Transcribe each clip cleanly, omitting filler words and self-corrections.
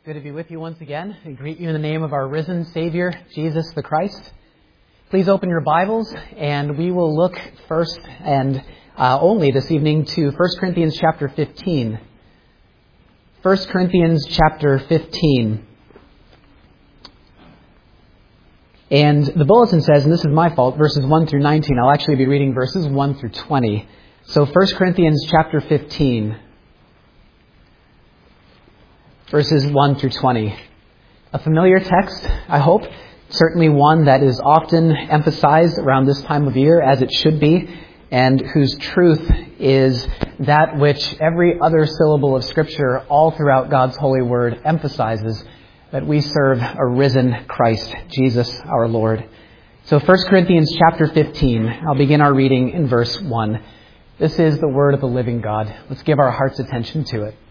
Good to be with you once again. I greet you in the name of our risen Savior, Jesus the Christ. Please open your Bibles, and we will look first and only this evening to 1 Corinthians chapter 15. 1 Corinthians chapter 15. And the bulletin says, and this is my fault, verses 1 through 19. I'll actually be reading verses 1 through 20. So 1 Corinthians chapter 15. Verses 1 through 20. A familiar text, I hope. Certainly one that is often emphasized around this time of year, as it should be, and whose truth is that which every other syllable of Scripture all throughout God's holy word emphasizes, that we serve a risen Christ, Jesus our Lord. So 1 Corinthians chapter 15, I'll begin our reading in verse 1. This is the word of the living God. Let's give our heart's attention to it.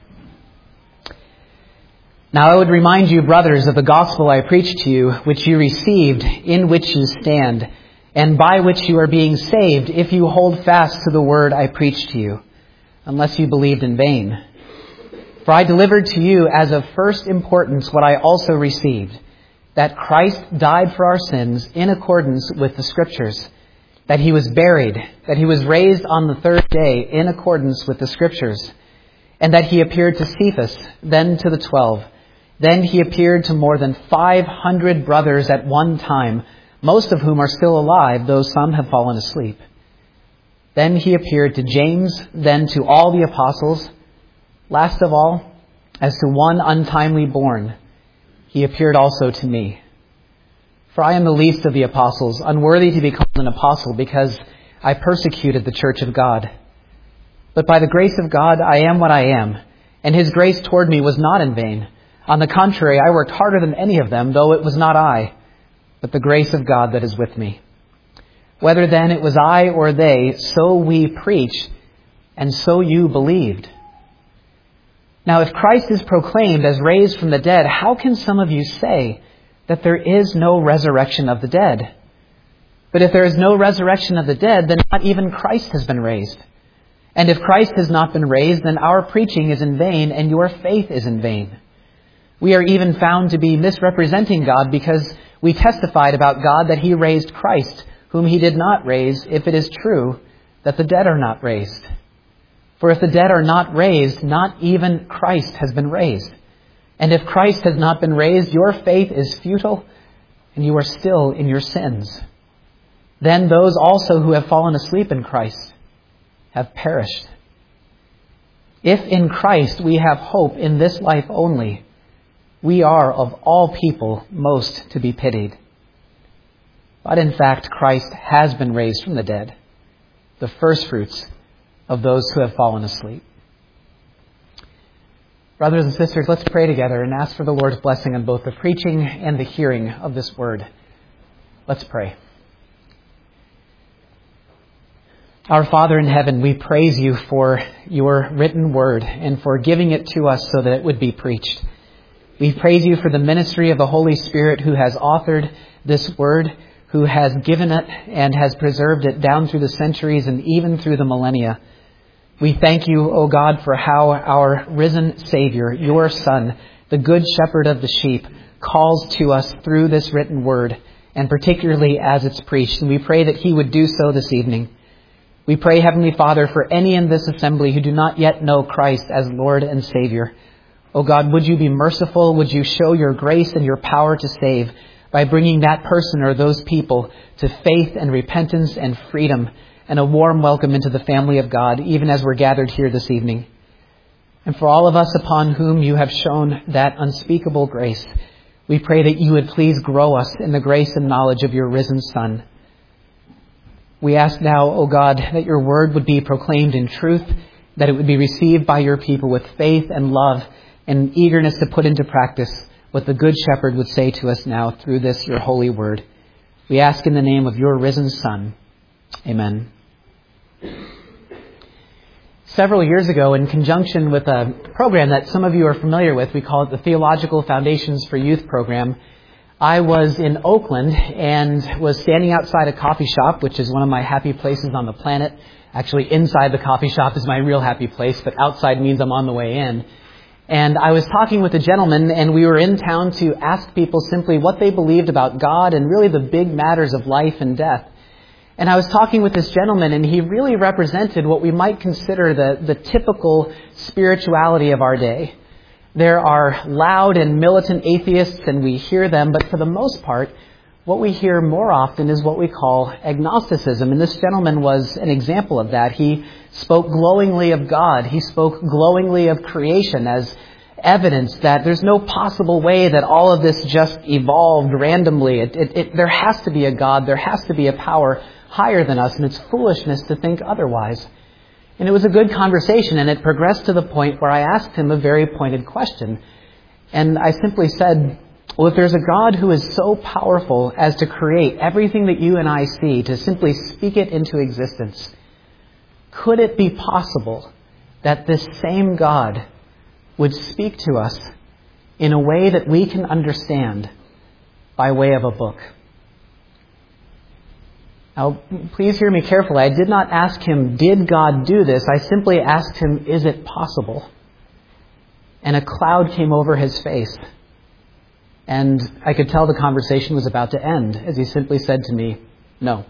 Now I would remind you, brothers, of the gospel I preached to you, which you received, in which you stand, and by which you are being saved, if you hold fast to the word I preached to you, unless you believed in vain. For I delivered to you as of first importance what I also received, that Christ died for our sins in accordance with the Scriptures, that he was buried, that he was raised on the third day in accordance with the Scriptures, and that he appeared to Cephas, then to the 12. Then he appeared to more than 500 brothers at one time, most of whom are still alive, though some have fallen asleep. Then he appeared to James, then to all the apostles. Last of all, as to one untimely born, he appeared also to me. For I am the least of the apostles, unworthy to be called an apostle, because I persecuted the church of God. But by the grace of God I am what I am, and his grace toward me was not in vain. On the contrary, I worked harder than any of them, though it was not I, but the grace of God that is with me. Whether then it was I or they, so we preach, and so you believed. Now if Christ is proclaimed as raised from the dead, how can some of you say that there is no resurrection of the dead? But if there is no resurrection of the dead, then not even Christ has been raised. And if Christ has not been raised, then our preaching is in vain, and your faith is in vain. We are even found to be misrepresenting God because we testified about God that he raised Christ, whom he did not raise, if it is true that the dead are not raised. For if the dead are not raised, not even Christ has been raised. And if Christ has not been raised, your faith is futile, and you are still in your sins. Then those also who have fallen asleep in Christ have perished. If in Christ we have hope in this life only, we are of all people most to be pitied. But in fact, Christ has been raised from the dead, the firstfruits of those who have fallen asleep. Brothers and sisters, let's pray together and ask for the Lord's blessing on both the preaching and the hearing of this word. Let's pray. Our Father in heaven, we praise you for your written word and for giving it to us so that it would be preached. We praise you for the ministry of the Holy Spirit who has authored this word, who has given it and has preserved it down through the centuries and even through the millennia. We thank you, O God, for how our risen Savior, your Son, the good shepherd of the sheep, calls to us through this written word, and particularly as it's preached. And we pray that he would do so this evening. We pray, Heavenly Father, for any in this assembly who do not yet know Christ as Lord and Savior. O God, would you be merciful? Would you show your grace and your power to save by bringing that person or those people to faith and repentance and freedom and a warm welcome into the family of God, even as we're gathered here this evening. And for all of us upon whom you have shown that unspeakable grace, we pray that you would please grow us in the grace and knowledge of your risen Son. We ask now, O God, that your word would be proclaimed in truth, that it would be received by your people with faith and love and eagerness to put into practice what the Good Shepherd would say to us now through this, your holy word. We ask in the name of your risen Son. Amen. Several years ago, in conjunction with a program that some of you are familiar with, we call it the Theological Foundations for Youth program, I was in Oakland and was standing outside a coffee shop, which is one of my happy places on the planet. Actually, inside the coffee shop is my real happy place, but outside means I'm on the way in. And I was talking with a gentleman, and we were in town to ask people simply what they believed about God and really the big matters of life and death. And I was talking with this gentleman, and he really represented what we might consider the typical spirituality of our day. There are loud and militant atheists, and we hear them, but for the most part, what we hear more often is what we call agnosticism. And this gentleman was an example of that. He spoke glowingly of God. He spoke glowingly of creation as evidence that there's no possible way that all of this just evolved randomly. There has to be a God. There has to be a power higher than us, and it's foolishness to think otherwise. And it was a good conversation, and it progressed to the point where I asked him a very pointed question. And I simply said, well, if there's a God who is so powerful as to create everything that you and I see, to simply speak it into existence, could it be possible that this same God would speak to us in a way that we can understand by way of a book? Now, please hear me carefully. I did not ask him, did God do this? I simply asked him, is it possible? And a cloud came over his face. And I could tell the conversation was about to end as he simply said to me, no.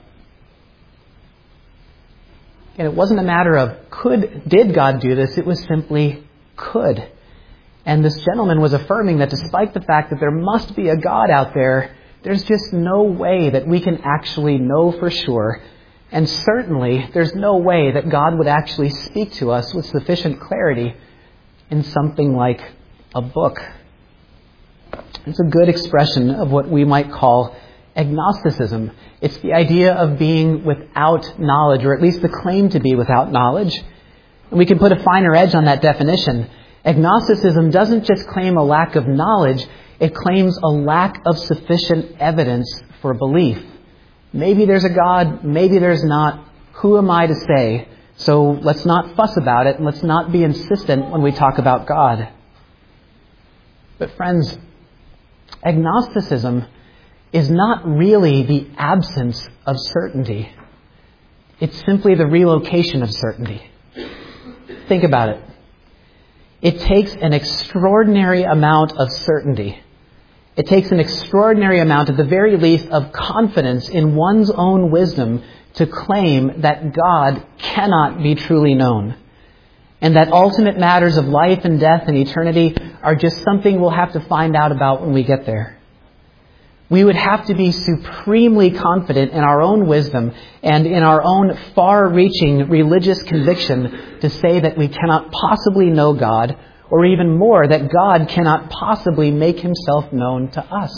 And it wasn't a matter of did God do this? It was simply could. And this gentleman was affirming that despite the fact that there must be a God out there, there's just no way that we can actually know for sure. And certainly, there's no way that God would actually speak to us with sufficient clarity in something like a book. It's a good expression of what we might call agnosticism. It's the idea of being without knowledge, or at least the claim to be without knowledge. And we can put a finer edge on that definition. Agnosticism doesn't just claim a lack of knowledge, it claims a lack of sufficient evidence for belief. Maybe there's a God, maybe there's not. Who am I to say? So let's not fuss about it, and let's not be insistent when we talk about God. But friends, agnosticism is not really the absence of certainty. It's simply the relocation of certainty. Think about it. It takes an extraordinary amount of certainty. It takes an extraordinary amount, at the very least, of confidence in one's own wisdom to claim that God cannot be truly known, and that ultimate matters of life and death and eternity are just something we'll have to find out about when we get there. We would have to be supremely confident in our own wisdom and in our own far-reaching religious conviction to say that we cannot possibly know God, or even more, that God cannot possibly make himself known to us.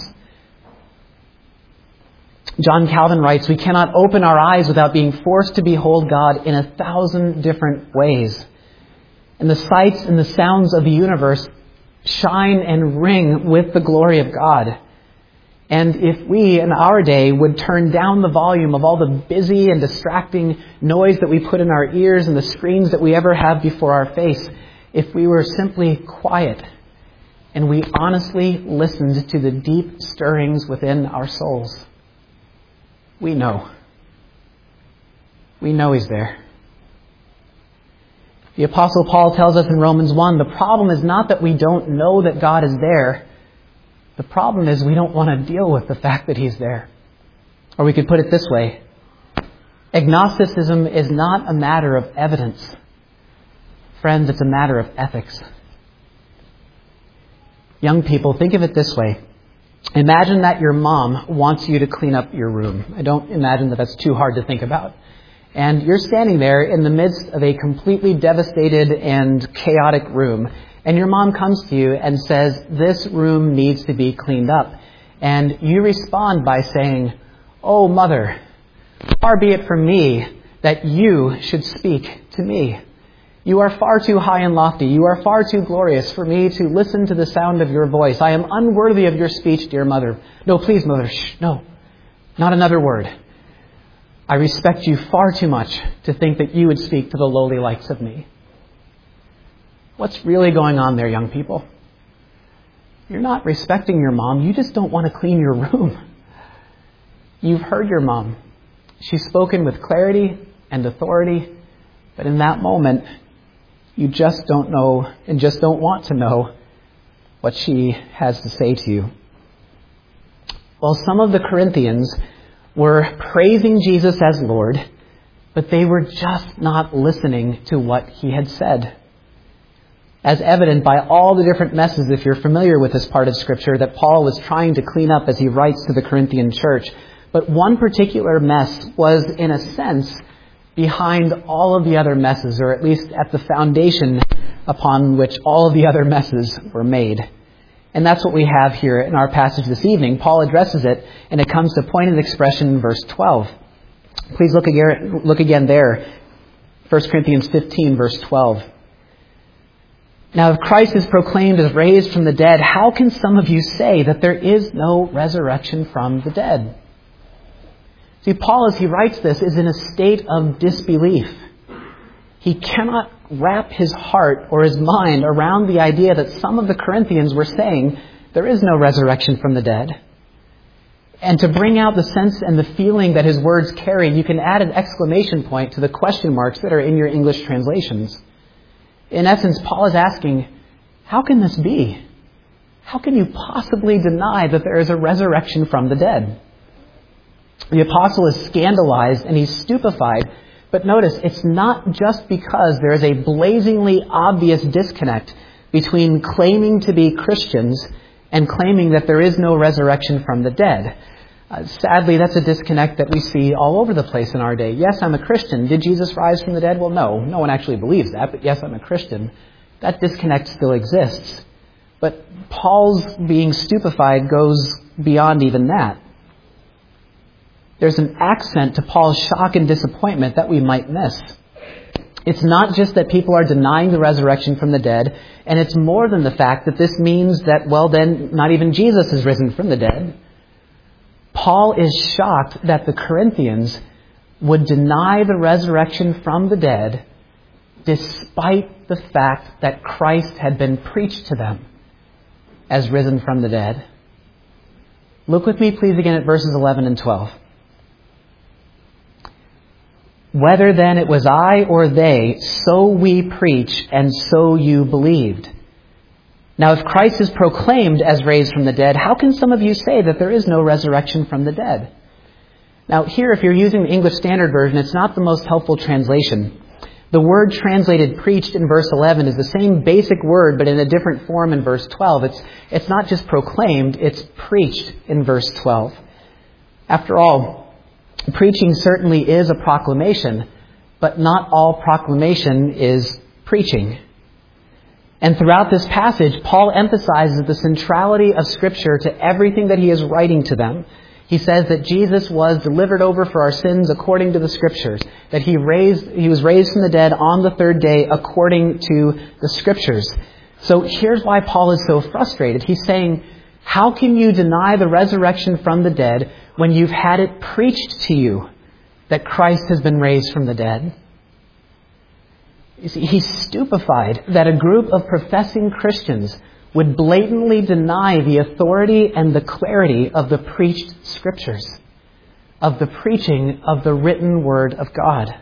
John Calvin writes, we cannot open our eyes without being forced to behold God in 1,000 different ways. And the sights and the sounds of the universe shine and ring with the glory of God. And if we, in our day, would turn down the volume of all the busy and distracting noise that we put in our ears and the screens that we ever have before our face, if we were simply quiet and we honestly listened to the deep stirrings within our souls, we know. We know he's there. The Apostle Paul tells us in Romans 1, the problem is not that we don't know that God is there. The problem is we don't want to deal with the fact that he's there. Or we could put it this way. Agnosticism is not a matter of evidence. Friends, it's a matter of ethics. Young people, think of it this way. Imagine that your mom wants you to clean up your room. I don't imagine that that's too hard to think about. And you're standing there in the midst of a completely devastated and chaotic room. And your mom comes to you and says, this room needs to be cleaned up. And you respond by saying, oh, mother, far be it from me that you should speak to me. You are far too high and lofty. You are far too glorious for me to listen to the sound of your voice. I am unworthy of your speech, dear mother. No, please, mother. Shh, no, not another word. I respect you far too much to think that you would speak to the lowly likes of me. What's really going on there, young people? You're not respecting your mom. You just don't want to clean your room. You've heard your mom. She's spoken with clarity and authority, but in that moment, You just don't know and just don't want to know what she has to say to you. Well, some of the Corinthians were praising Jesus as Lord, but they were just not listening to what he had said. As evident by all the different messes, if you're familiar with this part of Scripture, that Paul was trying to clean up as he writes to the Corinthian church. But one particular mess was, in a sense, behind all of the other messes, or at least at the foundation upon which all of the other messes were made. And that's what we have here in our passage this evening. Paul addresses it, and it comes to pointed expression in verse 12. Please look again there. 1 Corinthians 15, verse 12. Now, if Christ is proclaimed as raised from the dead, how can some of you say that there is no resurrection from the dead? See, Paul, as he writes this, is in a state of disbelief. He cannot wrap his heart or his mind around the idea that some of the Corinthians were saying there is no resurrection from the dead. And to bring out the sense and the feeling that his words carry, you can add an exclamation point to the question marks that are in your English translations. In essence, Paul is asking, how can this be? How can you possibly deny that there is a resurrection from the dead? The apostle is scandalized and he's stupefied. But notice, it's not just because there is a blazingly obvious disconnect between claiming to be Christians and claiming that there is no resurrection from the dead. Sadly, that's a disconnect that we see all over the place in our day. Yes, I'm a Christian. Did Jesus rise from the dead? Well, no one actually believes that, but yes, I'm a Christian. That disconnect still exists. But Paul's being stupefied goes beyond even that. There's an accent to Paul's shock and disappointment that we might miss. It's not just that people are denying the resurrection from the dead, and it's more than the fact that this means that, well, then, not even Jesus is risen from the dead. Paul is shocked that the Corinthians would deny the resurrection from the dead despite the fact that Christ had been preached to them as risen from the dead. Look with me, please, again at verses 11 and 12. Whether then it was I or they, so we preach, and so you believed. Now, if Christ is proclaimed as raised from the dead, how can some of you say that there is no resurrection from the dead? Now, here, if you're using the English Standard Version, it's not the most helpful translation. The word translated preached in verse 11 is the same basic word, but in a different form in verse 12. It's not just proclaimed, it's preached in verse 12. After all, preaching certainly is a proclamation, but not all proclamation is preaching. And throughout this passage, Paul emphasizes the centrality of Scripture to everything that he is writing to them. He says that Jesus was delivered over for our sins according to the Scriptures, that he was raised from the dead on the third day according to the Scriptures. So here's why Paul is so frustrated. He's saying, how can you deny the resurrection from the dead when you've had it preached to you that Christ has been raised from the dead? You see, he's stupefied that a group of professing Christians would blatantly deny the authority and the clarity of the preached Scriptures, of the preaching of the written Word of God.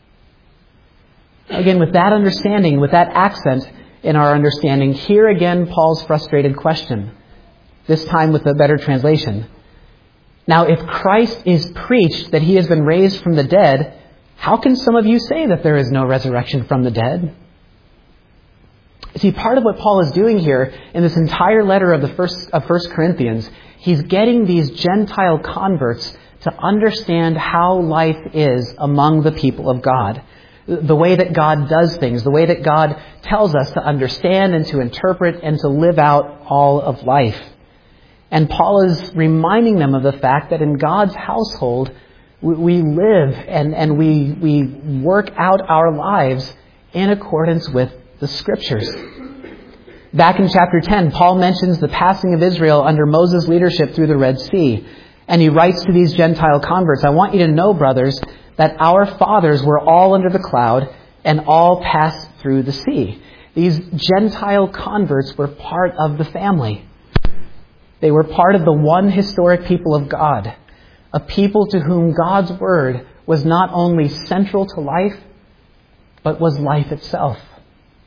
Again, with that understanding, with that accent in our understanding, here again Paul's frustrated question, this time with a better translation. Now, if Christ is preached that he has been raised from the dead, how can some of you say that there is no resurrection from the dead? See, part of what Paul is doing here in this entire letter of 1 Corinthians, he's getting these Gentile converts to understand how life is among the people of God. The way that God does things, the way that God tells us to understand and to interpret and to live out all of life. And Paul is reminding them of the fact that in God's household, we live and we work out our lives in accordance with the Scriptures. Back in chapter 10, Paul mentions the passing of Israel under Moses' leadership through the Red Sea. And he writes to these Gentile converts, I want you to know, brothers, that our fathers were all under the cloud and all passed through the sea. These Gentile converts were part of the family. They were part of the one historic people of God, a people to whom God's Word was not only central to life, but was life itself.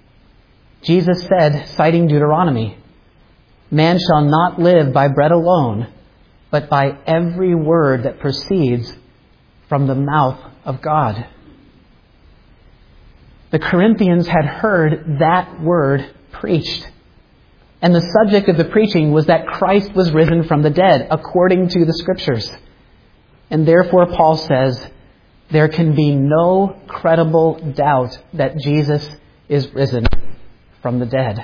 Jesus said, citing Deuteronomy, "Man shall not live by bread alone, but by every word that proceeds from the mouth of God." The Corinthians had heard that word preached. And the subject of the preaching was that Christ was risen from the dead, according to the Scriptures. And therefore, Paul says, there can be no credible doubt that Jesus is risen from the dead.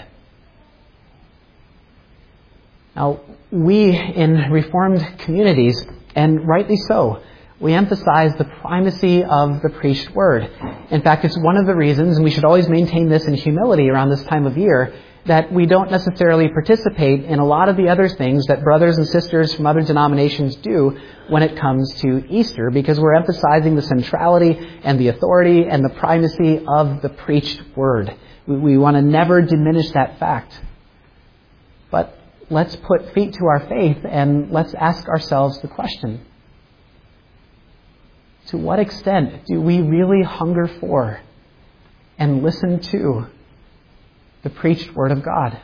Now, we in Reformed communities, and rightly so, we emphasize the primacy of the preached word. In fact, it's one of the reasons, and we should always maintain this in humility around this time of year, that we don't necessarily participate in a lot of the other things that brothers and sisters from other denominations do when it comes to Easter, because we're emphasizing the centrality and the authority and the primacy of the preached word. We want to never diminish that fact. But let's put feet to our faith and let's ask ourselves the question: to what extent do we really hunger for and listen to the preached word of God?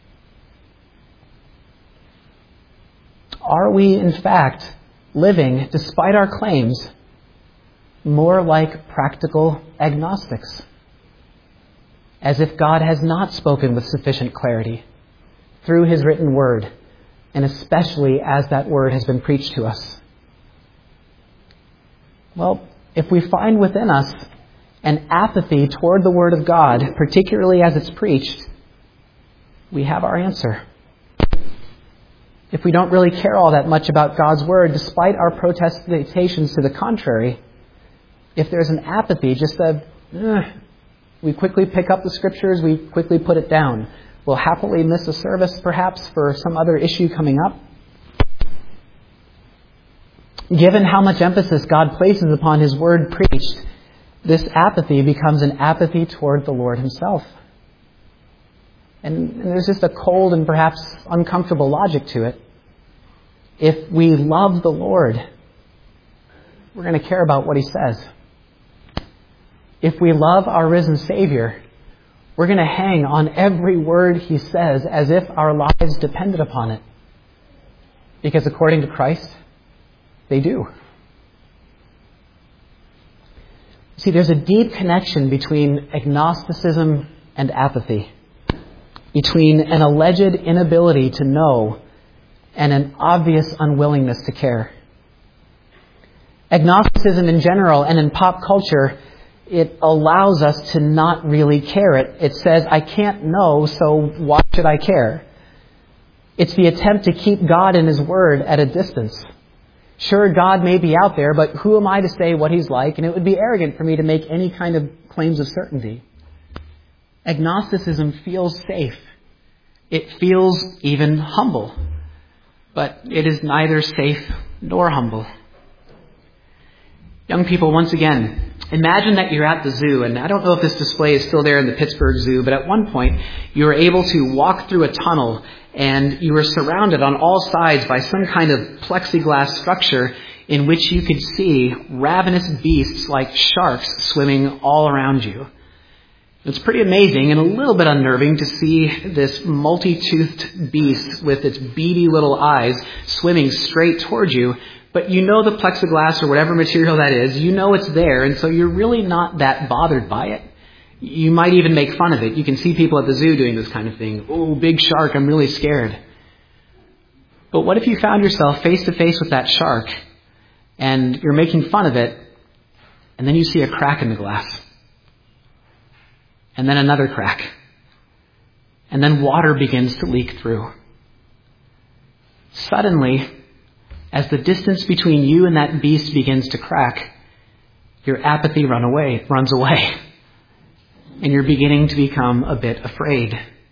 Are we, in fact, living, despite our claims, more like practical agnostics? As if God has not spoken with sufficient clarity through His written word, and especially as that word has been preached to us. Well, if we find within us an apathy toward the Word of God, particularly as it's preached, we have our answer. If we don't really care all that much about God's Word, despite our protestations to the contrary, if there's an apathy, just we quickly pick up the Scriptures, we quickly put it down. We'll happily miss a service, perhaps, for some other issue coming up. Given how much emphasis God places upon His Word preached, this apathy becomes an apathy toward the Lord Himself. And there's just a cold and perhaps uncomfortable logic to it. If we love the Lord, we're going to care about what He says. If we love our risen Savior, we're going to hang on every word He says as if our lives depended upon it. Because according to Christ, they do. See, there's a deep connection between agnosticism and apathy, between an alleged inability to know and an obvious unwillingness to care. Agnosticism in general and in pop culture, it allows us to not really care. It says, I can't know, so why should I care? It's the attempt to keep God and His Word at a distance. Sure, God may be out there, but who am I to say what He's like? And it would be arrogant for me to make any kind of claims of certainty. Agnosticism feels safe. It feels even humble. But it is neither safe nor humble. Young people, once again, imagine that you're at the zoo, and I don't know if this display is still there in the Pittsburgh Zoo, but at one point you were able to walk through a tunnel and you were surrounded on all sides by some kind of plexiglass structure in which you could see ravenous beasts like sharks swimming all around you. It's pretty amazing and a little bit unnerving to see this multi-toothed beast with its beady little eyes swimming straight towards you. But you know the plexiglass or whatever material that is, you know it's there, and so you're really not that bothered by it. You might even make fun of it. You can see people at the zoo doing this kind of thing. Oh, big shark, I'm really scared. But what if you found yourself face to face with that shark, and you're making fun of it, and then you see a crack in the glass, and then another crack, and then water begins to leak through. Suddenly, as the distance between you and that beast begins to crack, your apathy runs away. And you're beginning to become a bit afraid.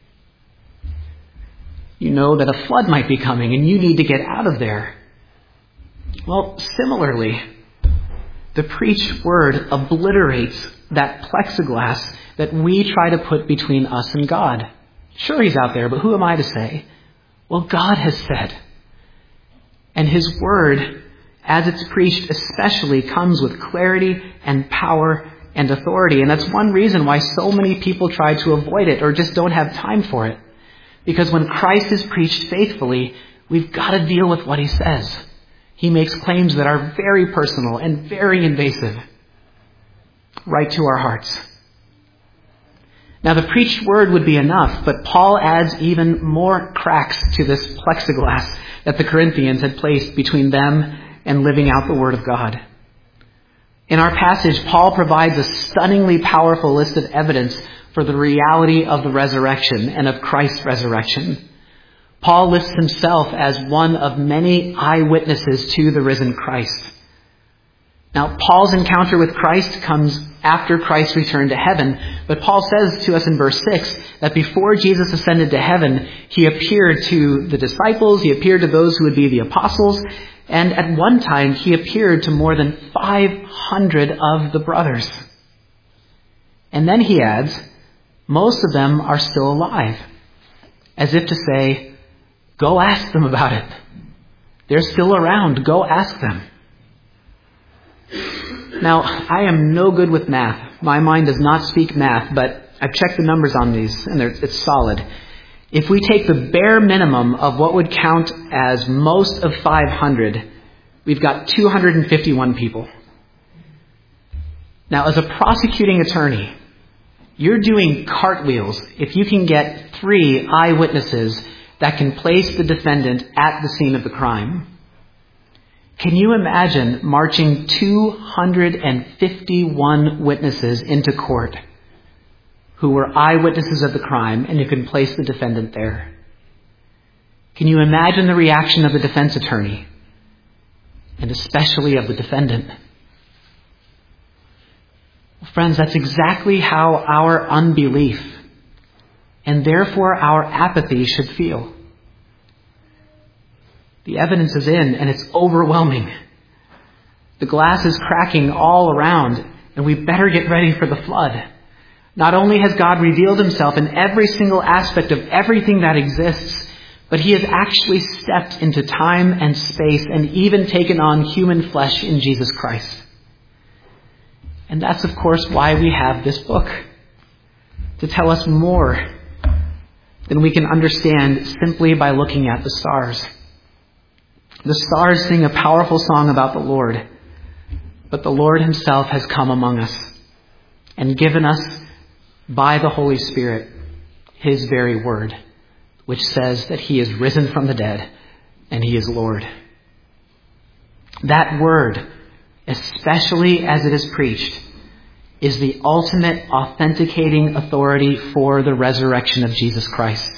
You know that a flood might be coming and you need to get out of there. Well, similarly, the preached word obliterates that plexiglass that we try to put between us and God. Sure, He's out there, but who am I to say? Well, God has said. And His word, as it's preached especially, comes with clarity and power and authority. And that's one reason why so many people try to avoid it or just don't have time for it. Because when Christ is preached faithfully, we've got to deal with what he says. He makes claims that are very personal and very invasive, right to our hearts. Now, the preached word would be enough, but Paul adds even more cracks to this plexiglass that the Corinthians had placed between them and living out the word of God. In our passage, Paul provides a stunningly powerful list of evidence for the reality of the resurrection and of Christ's resurrection. Paul lists himself as one of many eyewitnesses to the risen Christ. Now, Paul's encounter with Christ comes after Christ returned to heaven, but Paul says to us in verse 6 that before Jesus ascended to heaven, he appeared to the disciples, he appeared to those who would be the apostles, and at one time he appeared to more than 500 of the brothers. And then he adds, most of them are still alive, as if to say, go ask them about it. They're still around. Go ask them. Now, I am no good with math. My mind does not speak math, but I've checked the numbers on these, and it's solid. If we take the bare minimum of what would count as most of 500, we've got 251 people. Now, as a prosecuting attorney, you're doing cartwheels if you can get 3 eyewitnesses that can place the defendant at the scene of the crime. Can you imagine marching 251 witnesses into court who were eyewitnesses of the crime and who can place the defendant there? Can you imagine the reaction of the defense attorney and especially of the defendant? Friends, that's exactly how our unbelief and therefore our apathy should feel. The evidence is in, and it's overwhelming. The glass is cracking all around, and we better get ready for the flood. Not only has God revealed himself in every single aspect of everything that exists, but he has actually stepped into time and space and even taken on human flesh in Jesus Christ. And that's, of course, why we have this book, to tell us more than we can understand simply by looking at the stars. The stars sing a powerful song about the Lord, but the Lord himself has come among us and given us by the Holy Spirit his very word, which says that he is risen from the dead and he is Lord. That word, especially as it is preached, is the ultimate authenticating authority for the resurrection of Jesus Christ.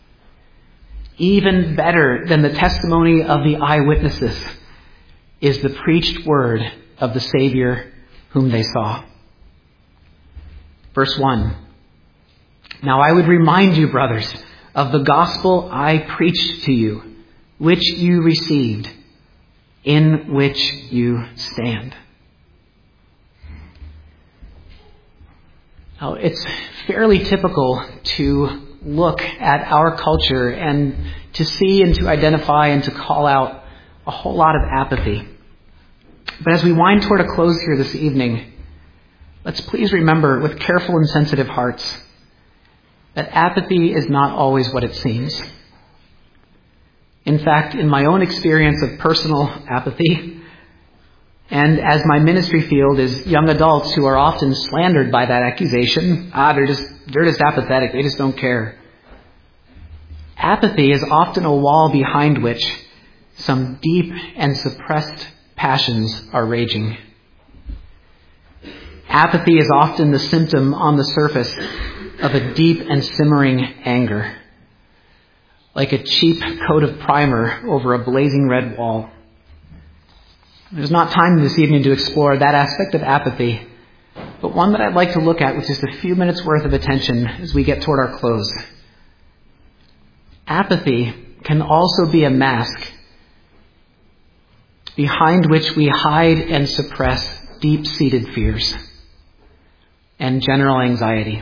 Even better than the testimony of the eyewitnesses is the preached word of the Savior whom they saw. Verse 1. Now I would remind you, brothers, of the gospel I preached to you, which you received, in which you stand. Now, it's fairly typical to look at our culture and to see and to identify and to call out a whole lot of apathy. But as we wind toward a close here this evening, let's please remember with careful and sensitive hearts that apathy is not always what it seems. In fact, in my own experience of personal apathy, and as my ministry field is young adults who are often slandered by that accusation, they're just apathetic, they just don't care. Apathy is often a wall behind which some deep and suppressed passions are raging. Apathy is often the symptom on the surface of a deep and simmering anger, like a cheap coat of primer over a blazing red wall. There's not time this evening to explore that aspect of apathy, but one that I'd like to look at with just a few minutes worth of attention as we get toward our close. Apathy can also be a mask behind which we hide and suppress deep-seated fears and general anxiety.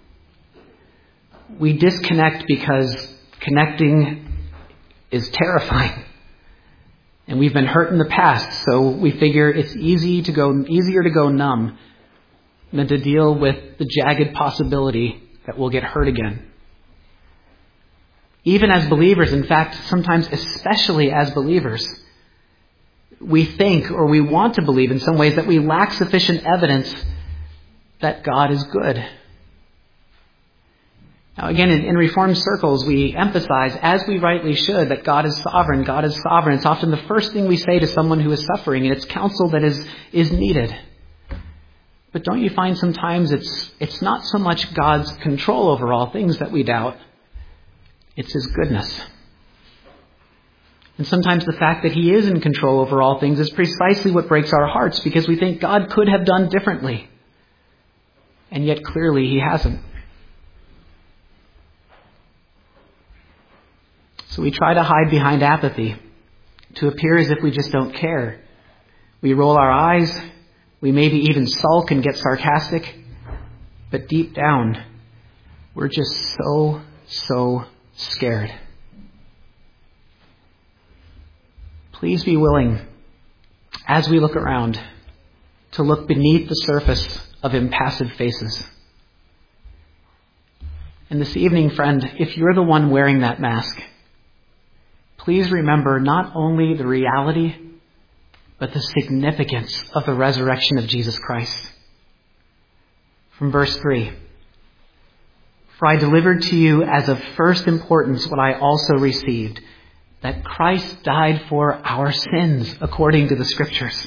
We disconnect because connecting is terrifying. And we've been hurt in the past, so we figure it's easier to go numb than to deal with the jagged possibility that we'll get hurt again. Even as believers, in fact, sometimes especially as believers, we think or we want to believe in some ways that we lack sufficient evidence that God is good. Now again, in Reformed circles, we emphasize, as we rightly should, that God is sovereign. God is sovereign. It's often the first thing we say to someone who is suffering, and it's counsel that is needed. But don't you find sometimes it's not so much God's control over all things that we doubt, it's His goodness. And sometimes the fact that He is in control over all things is precisely what breaks our hearts, because we think God could have done differently. And yet clearly He hasn't. So we try to hide behind apathy, to appear as if we just don't care. We roll our eyes, we maybe even sulk and get sarcastic, but deep down, we're just so scared. Please be willing, as we look around, to look beneath the surface of impassive faces. And this evening, friend, if you're the one wearing that mask, please remember not only the reality, but the significance of the resurrection of Jesus Christ. From verse 3, "For I delivered to you as of first importance what I also received, that Christ died for our sins according to the Scriptures."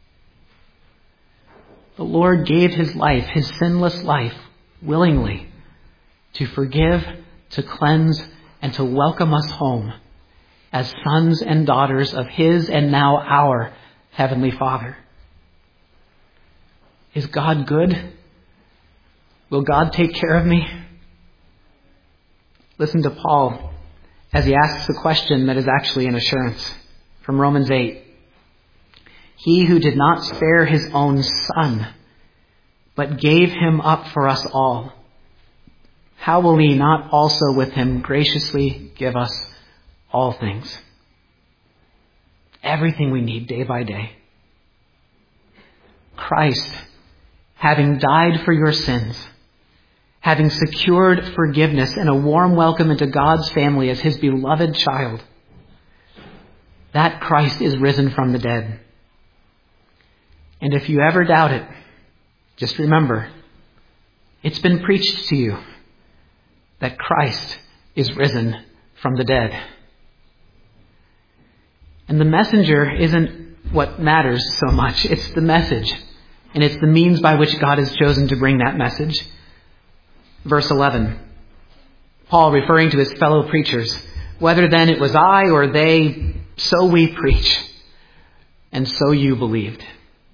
The Lord gave His life, His sinless life, willingly to forgive, to cleanse, and to welcome us home as sons and daughters of His and now our Heavenly Father. Is God good? Will God take care of me? Listen to Paul as he asks a question that is actually an assurance from Romans 8. "He who did not spare His own Son, but gave Him up for us all, how will He not also with Him graciously give us all things?" Everything we need day by day. Christ, having died for your sins, having secured forgiveness and a warm welcome into God's family as His beloved child, that Christ is risen from the dead. And if you ever doubt it, just remember, it's been preached to you that Christ is risen from the dead. And the messenger isn't what matters so much. It's the message. And it's the means by which God has chosen to bring that message. Verse 11. Paul referring to his fellow preachers. "Whether then it was I or they, so we preach. And so you believed."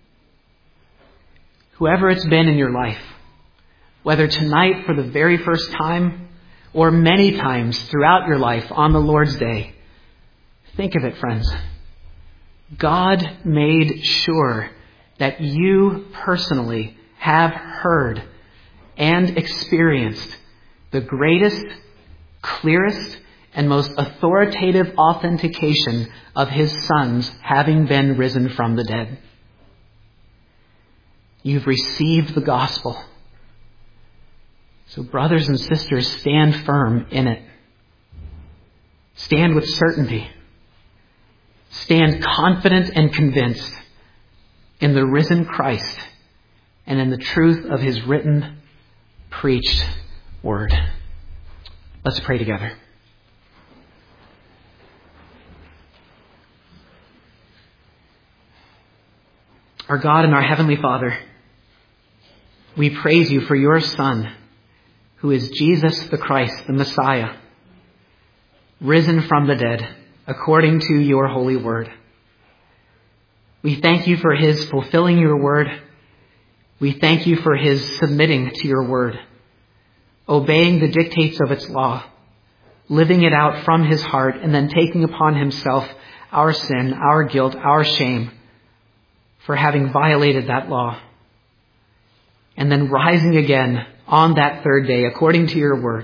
Whoever it's been in your life, whether tonight for the very first time or many times throughout your life on the Lord's Day, think of it, friends. God made sure that you personally have heard and experienced the greatest, clearest, and most authoritative authentication of His Son's having been risen from the dead. You've received the gospel. So brothers and sisters, stand firm in it. Stand with certainty. Stand confident and convinced in the risen Christ and in the truth of His written, preached word. Let's pray together. Our God and our Heavenly Father, we praise You for Your Son, who is Jesus the Christ, the Messiah, risen from the dead, according to Your holy word. We thank You for His fulfilling Your word. We thank You for His submitting to Your word, obeying the dictates of its law, living it out from His heart, and then taking upon Himself our sin, our guilt, our shame for having violated that law, and then rising again on that third day according to Your word.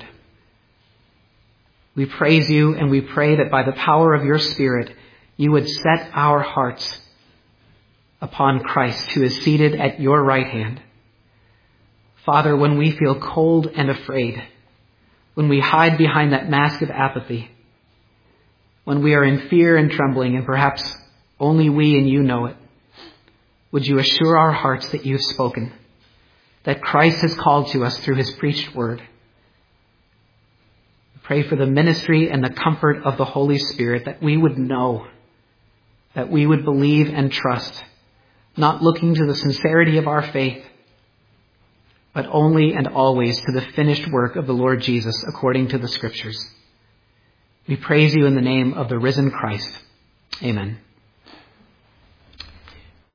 We praise You, and we pray that by the power of Your Spirit, You would set our hearts upon Christ, who is seated at Your right hand, Father, when we feel cold and afraid, when we hide behind that mask of apathy, when we are in fear and trembling, and perhaps only we and you know it, would you assure our hearts that you have spoken, that Christ has called to us through his preached word. Pray for the ministry and the comfort of the Holy Spirit, that we would know, that we would believe and trust, not looking to the sincerity of our faith, but only and always to the finished work of the Lord Jesus according to the Scriptures. We praise you in the name of the risen Christ. Amen.